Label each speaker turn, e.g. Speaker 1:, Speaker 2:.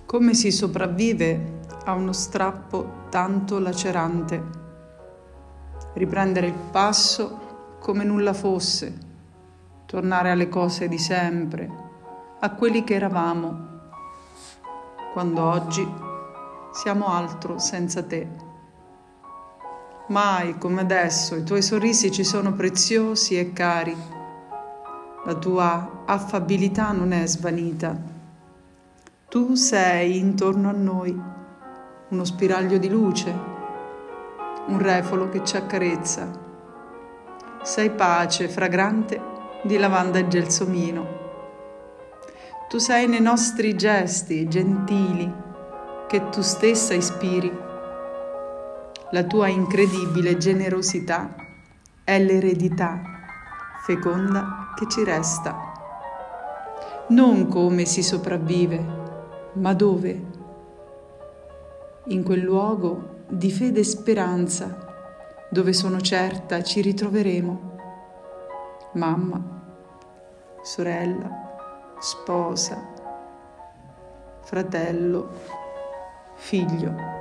Speaker 1: Come si sopravvive a uno strappo tanto lacerante? Riprendere il passo come nulla fosse, tornare alle cose di sempre, a quelli che eravamo, quando oggi siamo altro senza te. Mai come adesso i tuoi sorrisi ci sono preziosi e cari. La tua affabilità non è svanita. Tu sei intorno a noi, uno spiraglio di luce, un refolo che ci accarezza. Sei pace fragrante di lavanda e gelsomino. Tu sei nei nostri gesti gentili che tu stessa ispiri. La tua incredibile generosità è l'eredità feconda che ci resta. Non come si sopravvive, ma dove? In quel luogo di fede e speranza, dove sono certa ci ritroveremo. Mamma, sorella, sposa, fratello, figlio.